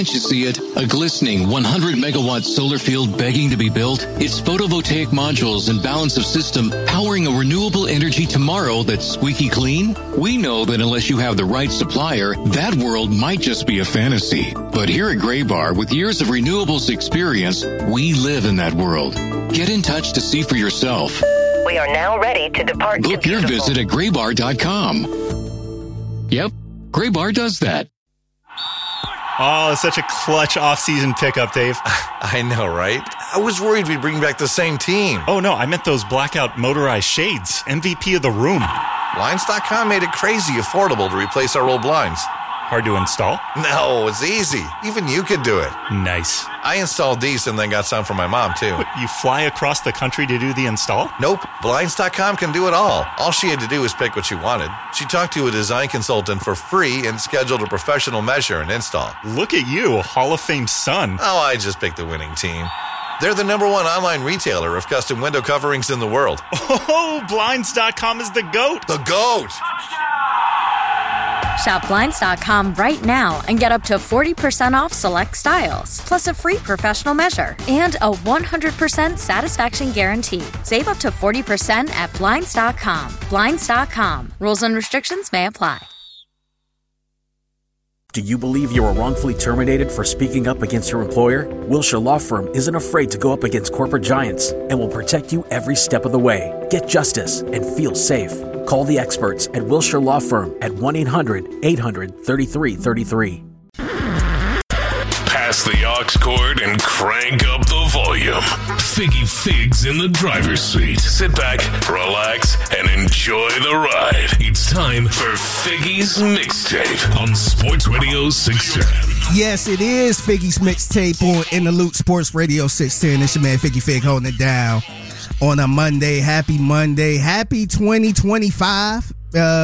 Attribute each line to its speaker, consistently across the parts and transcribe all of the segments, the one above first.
Speaker 1: Can't you see it? A glistening 100-megawatt solar field begging to be built? It's photovoltaic modules and balance of system powering a renewable energy tomorrow that's squeaky clean? We know that unless you have the right supplier, that world might just be a fantasy. But here at Graybar, with years of renewables experience, we live in that world. Get in touch to see for yourself.
Speaker 2: We are now ready to depart.
Speaker 1: Book your visit at graybar.com. Yep, Graybar does that.
Speaker 3: Oh, it's such a clutch off-season pickup, Dave.
Speaker 4: I know, right? I was worried we'd bring back the same team.
Speaker 3: Oh, no, I meant those blackout motorized shades. MVP of the room.
Speaker 4: Blinds.com made it crazy affordable to replace our old blinds.
Speaker 3: Hard to install?
Speaker 4: No, it's easy. Even you could do it.
Speaker 3: Nice.
Speaker 4: I installed these and then got some for my mom, too.
Speaker 3: What, you fly across the country to do the install?
Speaker 4: Nope. Blinds.com can do it all. All she had to do was pick what she wanted. She talked to a design consultant for free and scheduled a professional measure and install.
Speaker 3: Look at you, Hall of Fame son.
Speaker 4: Oh, I just picked the winning team. They're the #1 online retailer of custom window coverings in the world.
Speaker 3: Oh, Blinds.com is the GOAT.
Speaker 4: The GOAT!
Speaker 5: Shop Blinds.com right now and get up to 40% off select styles, plus a free professional measure and a 100% satisfaction guarantee. Save up to 40% at Blinds.com. Blinds.com. Rules and restrictions may apply.
Speaker 6: Do you believe you were wrongfully terminated for speaking up against your employer? Wilshire Law Firm isn't afraid to go up against corporate giants and will protect you every step of the way. Get justice and feel safe. Call the experts at Wilshire Law Firm at 1-800-800-3333.
Speaker 7: Pass the aux cord and crank up the volume. Figgy Figs in the driver's seat. Sit back, relax, and enjoy the ride. It's time for Figgy's Mixtape on Sports Radio 610.
Speaker 8: Yes, it is Figgy's Mixtape on Interlude Sports Radio 610. It's your man Figgy Fig holding it down on a Monday. Happy Monday. Happy 2025.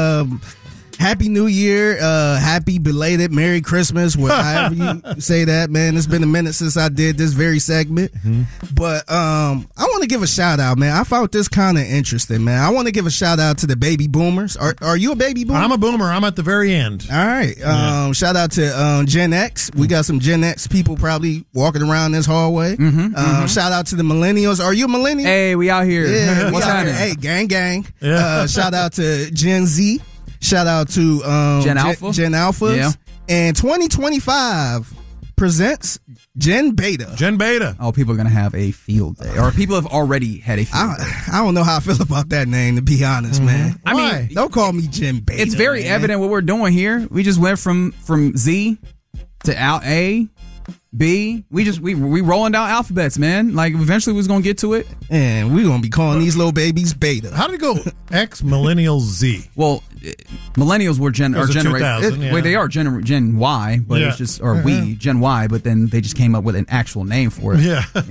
Speaker 8: Happy New Year. Happy belated Merry Christmas, however you say that, man. It's been a minute since I did this very segment. Mm-hmm. But I want to give a shout out, man. I found this kind of interesting, man. I want to give a shout out to the baby boomers. Are you a baby boomer?
Speaker 9: I'm a boomer. I'm at the very end.
Speaker 8: All right. Shout out to Gen X. We got some Gen X people probably walking around this hallway. Shout out to the millennials. Are you a millennial?
Speaker 10: Hey, we out here.
Speaker 8: Yeah,
Speaker 10: what's happening?
Speaker 8: Hey, gang. Yeah. Shout out to Gen Z. Shout out to
Speaker 10: Gen Alpha.
Speaker 8: Gen Alphas.
Speaker 10: Yeah.
Speaker 8: And 2025 presents Gen Beta.
Speaker 9: Gen Beta.
Speaker 10: Oh, people are going to have a field day. Or people have already had a field day.
Speaker 8: I don't know how I feel about that name, to be honest, man.
Speaker 10: I mean,
Speaker 8: don't call me Gen Beta.
Speaker 10: It's very evident what we're doing here. We just went from Z to A, B. We rolling down alphabets, man. Like, eventually we was going to get to it.
Speaker 8: And we're going to be calling these little babies Beta.
Speaker 9: How did it go? X, Millennials, Z.
Speaker 10: Well, millennials were generation.
Speaker 9: Yeah.
Speaker 10: They are Gen Y, but it's just we Gen Y. But then they just came up with an actual name for it.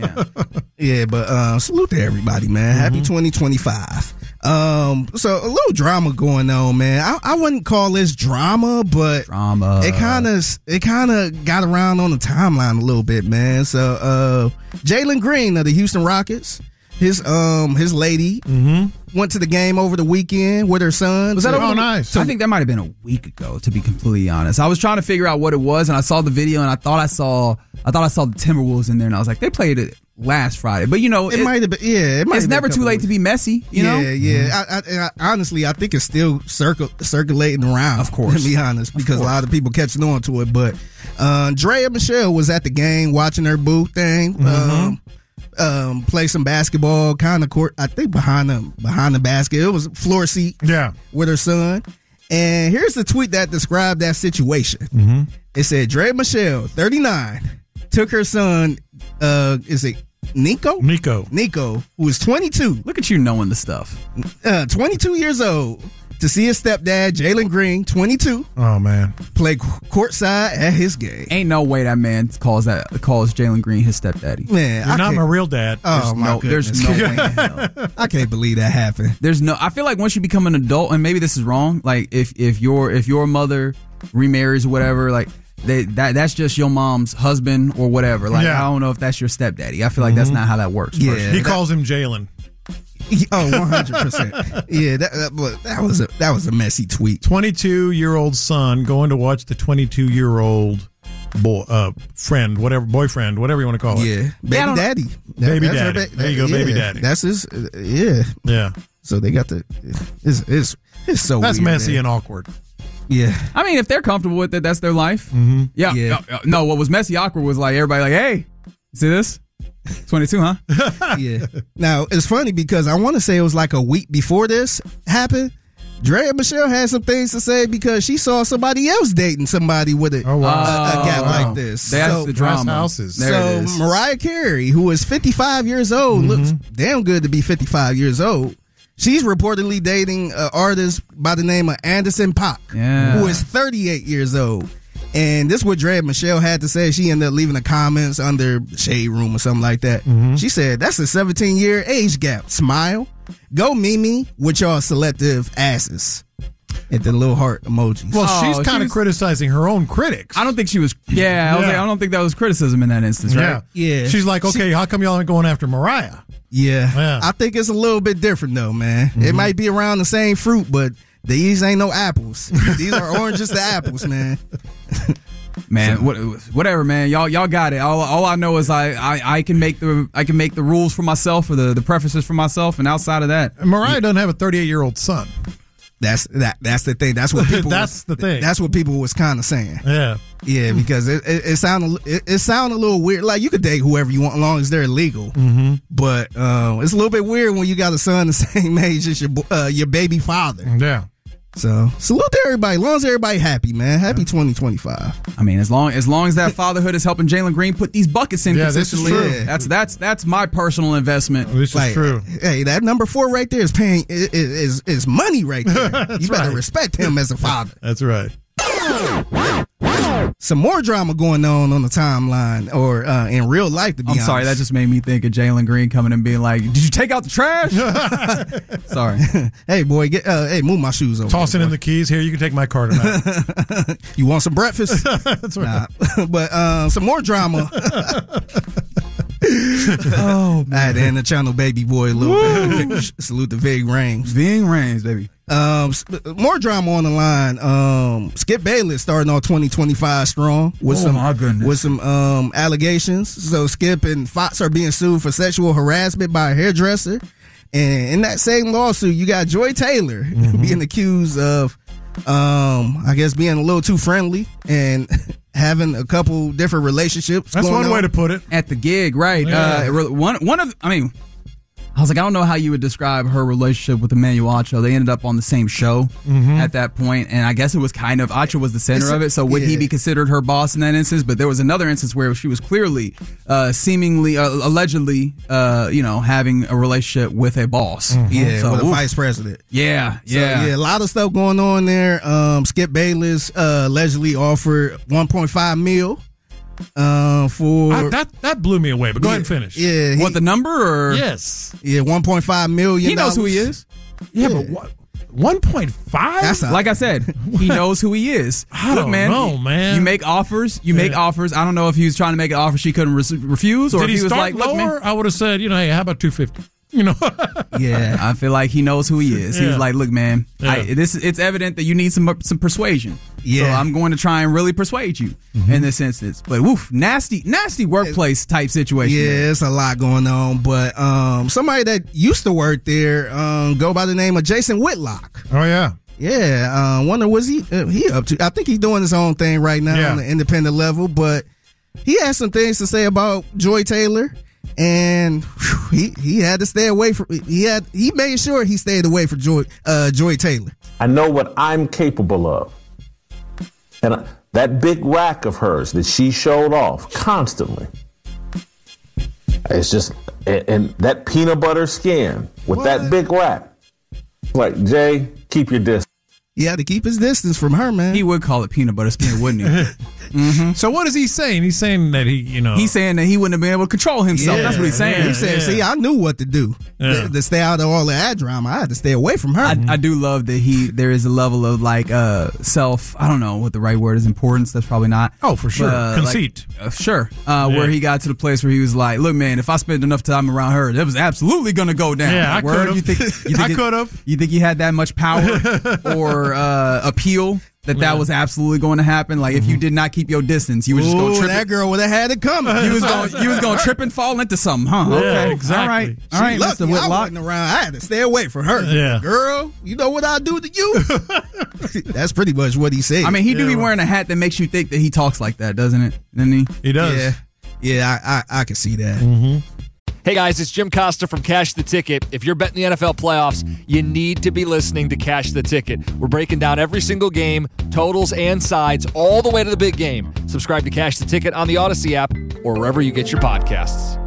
Speaker 8: But salute to everybody, man. Happy 2025. So a little drama going on, man. I wouldn't call this drama, but it kind of got around on the timeline a little bit, man. So Jalen Green of the Houston Rockets. His lady went to the game over the weekend with her son.
Speaker 10: Was that
Speaker 9: nice?
Speaker 10: I think that might have been a week ago, to be completely honest. I was trying to figure out what it was, and I saw the video, and I thought I saw the Timberwolves in there, and I was like, they played it last Friday, but
Speaker 8: it might have been. Yeah,
Speaker 10: it's never too late to be messy. You know?
Speaker 8: I honestly, I think it's still circulating around.
Speaker 10: Of course,
Speaker 8: to be honest, because a lot of people catching on to it. But Drea Michelle was at the game watching her boo thing. Play some basketball, kind of court. I think behind the basket, it was a floor seat.
Speaker 9: Yeah,
Speaker 8: with her son. And here's the tweet that described that situation. It said, Drea Michelle, 39, took her son. Is it Nico, who is 22.
Speaker 10: Look at you knowing the stuff.
Speaker 8: 22 years old. To see his stepdad, Jalen Green, 22.
Speaker 9: Oh, man.
Speaker 8: Play courtside at his game.
Speaker 10: Ain't no way that man calls Jalen Green his stepdaddy.
Speaker 8: Man,
Speaker 9: you're not my real dad.
Speaker 8: Oh, my goodness.
Speaker 10: There's no way in hell.
Speaker 8: I can't believe that happened.
Speaker 10: I feel like once you become an adult, and maybe this is wrong, like if your mother remarries or whatever, like that's just your mom's husband or whatever. Like, I don't know if that's your stepdaddy. I feel like that's not how that works.
Speaker 9: Yeah, he calls him Jalen.
Speaker 8: Oh, 100%. Yeah, that was a messy tweet.
Speaker 9: 22-year-old son going to watch the 22-year-old friend, boyfriend, whatever you want to call it.
Speaker 8: Yeah, baby daddy.
Speaker 9: Baby daddy. There you go, baby daddy.
Speaker 8: That's his. Yeah. So they got the. It's so.
Speaker 9: That's
Speaker 8: weird,
Speaker 9: messy
Speaker 8: man.
Speaker 9: and awkward.
Speaker 8: Yeah.
Speaker 10: I mean, if they're comfortable with it, that's their life.
Speaker 9: Mm-hmm.
Speaker 10: Yeah. No, what was messy awkward was like everybody like, hey, you see this? 22, huh?
Speaker 8: Yeah. Now, it's funny because I want to say it was like a week before this happened. Drea Michelle had some things to say because she saw somebody else dating somebody with a gap like this.
Speaker 10: That's the drama.
Speaker 9: Houses.
Speaker 8: So Mariah Carey, who is 55 years old, looks damn good to be 55 years old. She's reportedly dating an artist by the name of Anderson .Paak, who is 38 years old. And this is what Drea Michelle had to say. She ended up leaving the comments under Shade Room or something like that. She said, that's a 17-year age gap. Smile. Go Mimi with y'all selective asses. And the little heart emojis.
Speaker 9: Well, she's kind of criticizing her own critics.
Speaker 10: I don't think she was. Yeah, I was like, I don't think that was criticism in that instance, right?
Speaker 8: Yeah.
Speaker 9: She's like, okay, how come y'all aren't going after Mariah?
Speaker 8: Yeah. I think it's a little bit different though, man. It might be around the same fruit, but these ain't no apples. These are oranges to apples, man.
Speaker 10: Man, whatever, man. Y'all got it. All I know is I can make the rules for myself or the prefaces for myself, and outside of that,
Speaker 9: And Mariah doesn't have a 38-year-old son.
Speaker 8: That's the thing. That's what people.
Speaker 9: The thing.
Speaker 8: That's what people was kind of saying.
Speaker 9: Yeah,
Speaker 8: because it sounded a little weird. Like you could date whoever you want, as long as they're legal. But it's a little bit weird when you got a son the same age as your baby father.
Speaker 9: Yeah.
Speaker 8: So salute to everybody. As long as everybody happy, man. Happy 2025.
Speaker 10: I mean, as long as that fatherhood is helping Jalen Green put these buckets in consistently,
Speaker 8: this is true.
Speaker 10: That's my personal investment.
Speaker 9: This is true.
Speaker 8: Hey, that number 4 right there is paying is money right there. You better respect him as a father.
Speaker 9: That's right.
Speaker 8: Some more drama going on the timeline or in real life, to be honest.
Speaker 10: I'm sorry, that just made me think of Jalen Green coming and being like, did you take out the trash? Sorry.
Speaker 8: Hey, boy, move my shoes over.
Speaker 9: Tossing in the keys. Here, you can take my car tonight.
Speaker 8: You want some breakfast?
Speaker 9: That's right.
Speaker 8: Nah. But some more drama. Oh, man. I had to end the channel baby boy a little bit. Salute to Ving Rhames.
Speaker 10: Ving Rhames, baby.
Speaker 8: More drama on the line. Skip Bayless starting on 2025 strong with some allegations. So Skip and Fox are being sued for sexual harassment by a hairdresser. And in that same lawsuit, you got Joy Taylor being accused of I guess being a little too friendly and having a couple different relationships.
Speaker 9: That's one way to put it.
Speaker 10: At the gig, right?
Speaker 9: Yeah.
Speaker 10: I was like, I don't know how you would describe her relationship with Emmanuel Acho. They ended up on the same show at that point, and I guess it was kind of Acho was the center of it. So would he be considered her boss in that instance? But there was another instance where she was clearly, seemingly, allegedly, having a relationship with a boss.
Speaker 8: Yeah,
Speaker 10: so,
Speaker 8: with a vice president.
Speaker 10: Yeah.
Speaker 8: A lot of stuff going on there. Skip Bayless allegedly offered $1.5 million. For
Speaker 9: that blew me away, but go ahead and finish.
Speaker 8: Yeah,
Speaker 10: what the number? Or
Speaker 9: yes,
Speaker 8: yeah, $1.5 million.
Speaker 10: He knows who he is.
Speaker 9: Yeah, but what? 1.5?
Speaker 10: Like I said, he knows who he is.
Speaker 9: I don't know, man.
Speaker 10: You make offers. Make offers. I don't know if he was trying to make an offer she couldn't refuse, or
Speaker 9: did
Speaker 10: if he was
Speaker 9: start
Speaker 10: like,
Speaker 9: lower?
Speaker 10: Look, man.
Speaker 9: I would have said, hey, how about 250?
Speaker 10: Yeah, I feel like he knows who he is. He was like, look, man, it's evident that you need some persuasion. Yeah, so I'm going to try and really persuade you in this instance. But nasty workplace type situation.
Speaker 8: Yeah, it's a lot going on. But somebody that used to work there go by the name of Jason Whitlock.
Speaker 9: Oh yeah.
Speaker 8: Yeah, wonder was he up to? I think he's doing his own thing right now on the independent level. But he has some things to say about Joy Taylor. And he had to stay away from. He made sure he stayed away from Joy Taylor.
Speaker 11: I know what I'm capable of, and that big rack of hers that she showed off constantly. It's just and that peanut butter skin with that big rack. Like, Jay, keep your distance.
Speaker 8: He had to keep his distance from her, man.
Speaker 10: He would call it peanut butter skin, wouldn't he?
Speaker 9: So what is he saying? He's saying that
Speaker 10: he's saying that he wouldn't have been able to control himself. That's what he's saying.
Speaker 8: He said, see, I knew what to do to stay out of all of that drama. I had to stay away from her.
Speaker 10: I do love that there is a level of like self, I don't know what the right word is, importance. That's probably not.
Speaker 9: Oh, for sure. Conceit.
Speaker 10: Where he got to the place where he was like, look, man, if I spend enough time around her, it was absolutely going to go down.
Speaker 9: Yeah, I could have.
Speaker 10: I could have. You think he had that much power or appeal that was absolutely going to happen. Like, if you did not keep your distance, you was just going to trip.
Speaker 8: That girl would have had it coming.
Speaker 10: You was going to trip and fall into something, huh?
Speaker 9: Yeah,
Speaker 10: Okay,
Speaker 9: exactly.
Speaker 10: All right,
Speaker 8: Lucky
Speaker 10: Mr. Whitlock.
Speaker 8: I wasn't around. I had to stay away from her.
Speaker 9: Yeah.
Speaker 8: Girl, you know what I'll do to you? That's pretty much what he said.
Speaker 10: I mean, he do be wearing a hat that makes you think that he talks like that, doesn't it? Doesn't he?
Speaker 9: He does.
Speaker 8: Yeah, I can see that.
Speaker 9: Mm-hmm.
Speaker 12: Hey guys, it's Jim Costa from Cash the Ticket. If you're betting the NFL playoffs, you need to be listening to Cash the Ticket. We're breaking down every single game, totals and sides, all the way to the big game. Subscribe to Cash the Ticket on the Odyssey app or wherever you get your podcasts.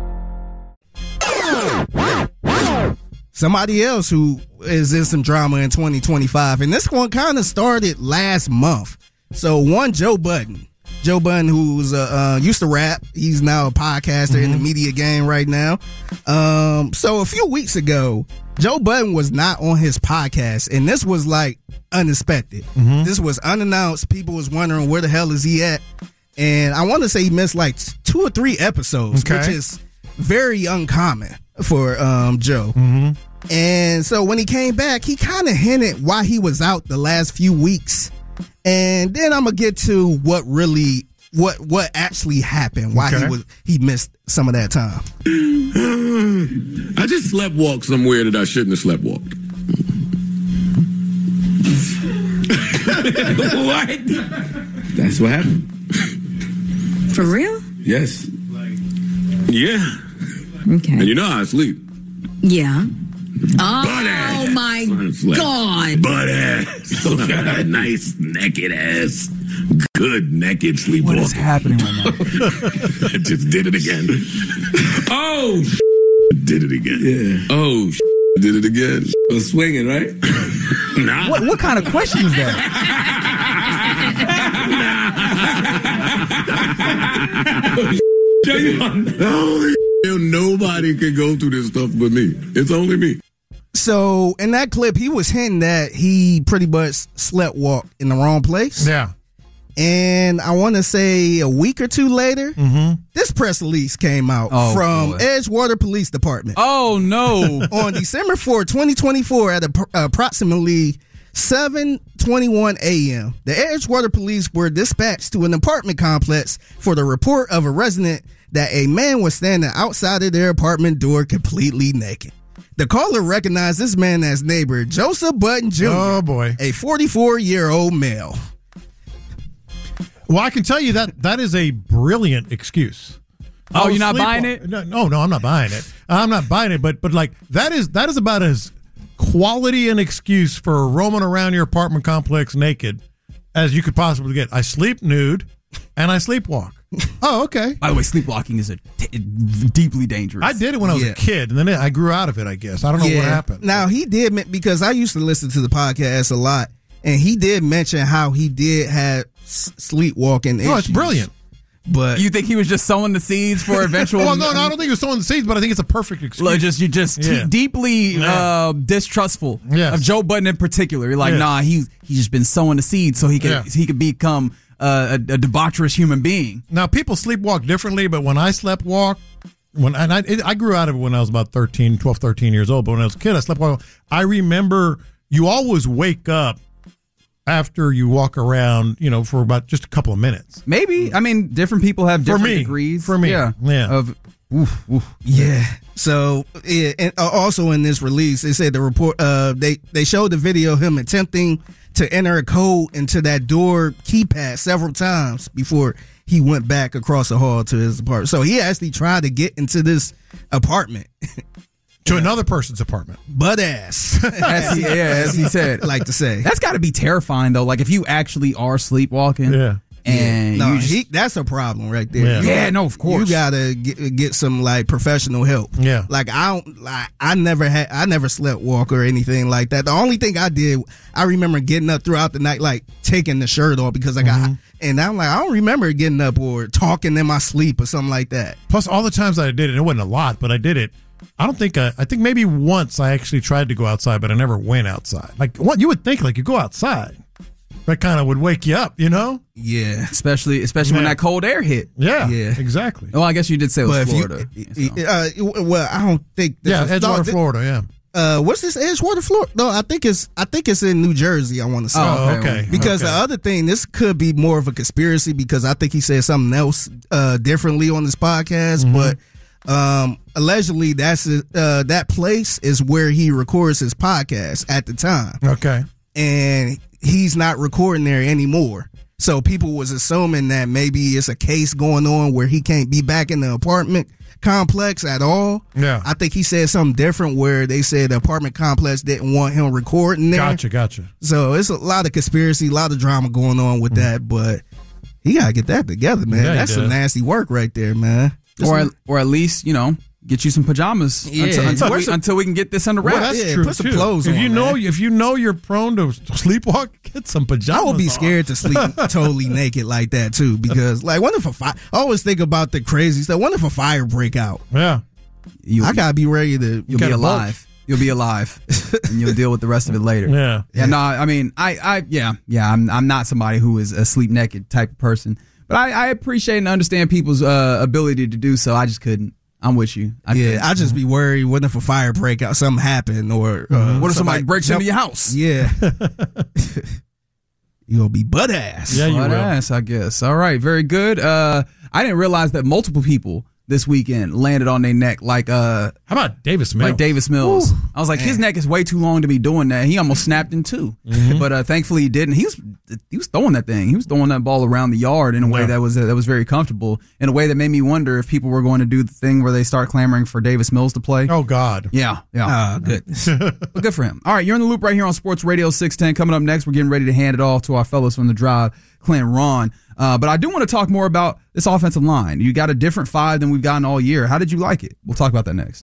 Speaker 8: Somebody else who is in some drama in 2025, and this one kind of started last month. So one, Joe Budden. Joe Budden, who's used to rap. He's now a podcaster in the media game right now. So a few weeks ago, Joe Budden was not on his podcast, and this was like unexpected. This was unannounced. People was wondering where the hell is he at, and I want to say he missed like 2 or 3 episodes, which is very uncommon for Joe. And so when he came back, he kind of hinted why he was out the last few weeks. And then I'm gonna get to what actually happened, why he missed some of that time.
Speaker 13: I just sleptwalked somewhere that I shouldn't have sleptwalked. What? That's what happened.
Speaker 14: For real?
Speaker 13: Yes. Yeah.
Speaker 14: Okay.
Speaker 13: And you know how I sleep.
Speaker 14: Yeah.
Speaker 13: Oh
Speaker 14: my God.
Speaker 13: Butt ass. Nice naked ass. Good naked sleepwalking.
Speaker 10: What is happening right now?
Speaker 13: I just did it again. Oh, did it again. Yeah. Oh, did it again. I was swinging, right? Nah.
Speaker 10: What kind of question is that?
Speaker 13: Holy nobody can go through this stuff but me. It's only me.
Speaker 8: So in that clip, he was hinting that he pretty much sleptwalked in the wrong place.
Speaker 9: Yeah.
Speaker 8: And I want to say a week or two later, this press release came out from Edgewater Police Department.
Speaker 10: Oh, no.
Speaker 8: On December 4, 2024, at approximately 7:21 a.m., the Edgewater Police were dispatched to an apartment complex for the report of a resident that a man was standing outside of their apartment door completely naked. The caller recognized this man as neighbor Joseph Budden Jr.,
Speaker 9: oh boy,
Speaker 8: a 44-year-old male.
Speaker 9: Well, I can tell you that is a brilliant excuse.
Speaker 10: Oh, you're not buying it?
Speaker 9: No, I'm not buying it. I'm not buying it, but like that is about as quality an excuse for roaming around your apartment complex naked as you could possibly get. I sleep nude and I sleepwalk. Oh, okay.
Speaker 10: By the way, sleepwalking is deeply dangerous.
Speaker 9: I did it when I was a kid, and then I grew out of it, I guess. I don't know what happened.
Speaker 8: Now, he did, because I used to listen to the podcast a lot, and he did mention how he did have sleepwalking issues.
Speaker 9: Oh, it's brilliant.
Speaker 8: But
Speaker 10: you think he was just sowing the seeds for eventual?
Speaker 9: Well, no, I don't think he was sowing the seeds, but I think it's a perfect excuse.
Speaker 10: You're just deeply distrustful of Joe Budden in particular. You're like, nah, he's just been sowing the seeds so he could become a debaucherous human being.
Speaker 9: Now, people sleepwalk differently, but when I sleptwalk, I grew out of it when I was about 12, 13 years old, but when I was a kid, I sleptwalk. I remember you always wake up after you walk around, for about just a couple of minutes.
Speaker 10: Maybe. I mean, different people have different degrees.
Speaker 9: For me.
Speaker 10: Yeah.
Speaker 8: Yeah. So, and also in this release, they said the report, they showed the video of him attempting to enter a code into that door keypad several times before he went back across the hall to his apartment. So he actually tried to get into this apartment.
Speaker 9: To another person's apartment.
Speaker 8: Butt ass.
Speaker 10: As he said.
Speaker 8: I like to say.
Speaker 10: That's got to be terrifying, though. Like, if you actually are sleepwalking. Yeah. And
Speaker 8: that's a problem right there.
Speaker 10: Yeah, no, of course.
Speaker 8: You gotta get some like professional help.
Speaker 9: Yeah.
Speaker 8: Like I never sleptwalk or anything like that. The only thing I did, I remember getting up throughout the night, like taking the shirt off because I got, and I'm like, I don't remember getting up or talking in my sleep or something like that.
Speaker 9: Plus, all the times I did it, it wasn't a lot, but I did it. I think maybe once I actually tried to go outside, but I never went outside. Like what you would think, like you go outside. That kind of would wake you up,
Speaker 8: Yeah.
Speaker 10: Especially when that cold air hit.
Speaker 9: Yeah, exactly.
Speaker 10: Well, I guess you did say it was Florida.
Speaker 8: Well, I don't think...
Speaker 9: Edgewater, Florida, yeah.
Speaker 8: What's this, Edgewater, Florida? No, I think it's in New Jersey, I want to say.
Speaker 9: Oh, okay.
Speaker 8: Because the other thing, this could be more of a conspiracy because I think he said something else differently on this podcast, but allegedly that's that place is where he records his podcast at the time.
Speaker 9: Okay.
Speaker 8: And he's not recording there anymore. So people was assuming that maybe it's a case going on where he can't be back in the apartment complex at all.
Speaker 9: Yeah.
Speaker 8: I think he said something different where they said the apartment complex didn't want him recording there.
Speaker 9: Gotcha.
Speaker 8: So it's a lot of conspiracy, a lot of drama going on with that, but he got to get that together, man.
Speaker 9: Yeah,
Speaker 8: that's some nasty work right there, man.
Speaker 10: Or at least, get you some pajamas until we can get this under wraps.
Speaker 9: Well, that's true.
Speaker 8: Put some clothes on.
Speaker 9: If you know you're prone to sleepwalk, get some pajamas.
Speaker 8: I would be scared to sleep totally naked like that too, because what if a fire? I always think about the crazy stuff. What if a fire break out?
Speaker 9: Yeah,
Speaker 8: I gotta be ready to.
Speaker 10: You'll be alive. You'll be alive, and you'll deal with the rest of it later.
Speaker 9: Yeah.
Speaker 10: No, I mean, I'm not somebody who is a sleep naked type of person, but I appreciate and understand people's ability to do so. I just couldn't. I'm with you.
Speaker 8: I just be worried. What if a fire break out? Something happen, or
Speaker 10: what if somebody breaks into your house?
Speaker 8: Yeah, you gonna be butt ass.
Speaker 9: Yeah, you
Speaker 10: butt
Speaker 9: will.
Speaker 10: ass, I guess. All right, very good. I didn't realize that multiple people this weekend landed on their neck
Speaker 9: how about Davis Mills?
Speaker 10: Like Davis Mills.
Speaker 8: Ooh,
Speaker 10: I was like,
Speaker 8: man.
Speaker 10: his neck is way too long to be doing that. He almost snapped in two. But thankfully he didn't. He was throwing that thing. He was throwing that ball around the yard in a way that was very comfortable, in a way that made me wonder if people were going to do the thing where they start clamoring for Davis Mills to play.
Speaker 9: Oh God.
Speaker 10: Yeah.
Speaker 8: Goodness.
Speaker 10: But good for him. All right, you're in the loop right here on Sports Radio 610. Coming up next, we're getting ready to hand it off to our fellows from the Drive, Clint and Ron. But I do want to talk more about this offensive line. You got a different five than we've gotten all year. How did you like it? We'll talk about that next.